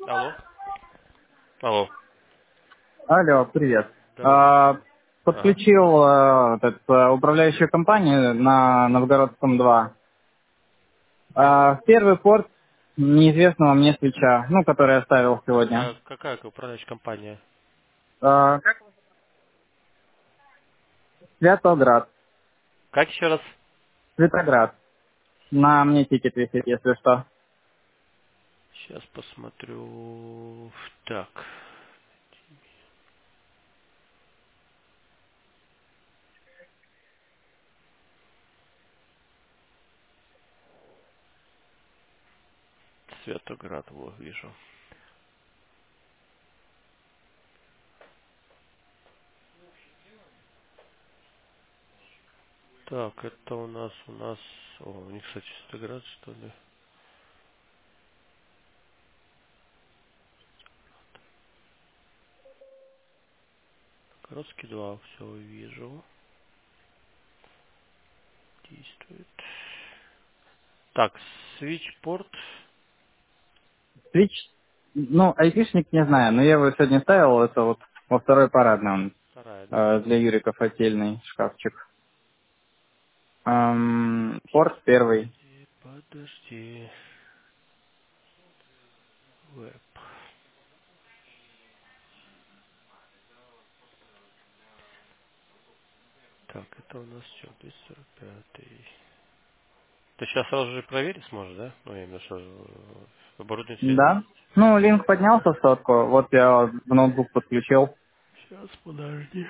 Алло. Алло. Алло, привет. Здорово. Ага. Подключил управляющую компанию на Новгородском 2. В первый порт неизвестного мне свеча, ну, который я ставил сегодня. Какая управляющая компания? Как? Святоград. Как еще раз? Светоград. На мне тикет висит, если что. Сейчас посмотрю. Так. Светоград, вот вижу. Так, это у нас. О, у них, кстати, Светоград, что ли? Городский 2, все вижу. Действует. Так, свитчпорт. Свич, ну, айпишник не знаю, но я его сегодня ставил, это вот во второй парадный он. Вторая, да? Для Юриков отдельный шкафчик. Порт первый. Подожди. Веб. Так, это у нас что, 245. Ты сейчас сразу же проверить сможешь, да? Ну, я имею в виду, что оборудование все Да. есть. Ну, линк поднялся в сотку. Вот я в ноутбук подключил. Сейчас, подожди.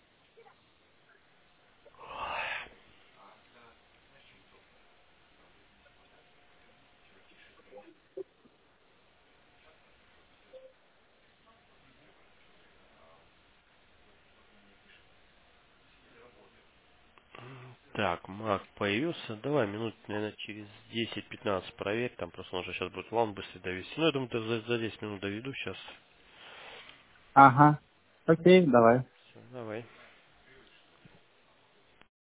Так, Мак появился. Давай минут, наверное, через 10-15 проверь. Там просто нужно сейчас будет лаун быстрее довести. Ну, я думаю, за 10 минут доведу сейчас. Ага. Окей, давай. Все, давай.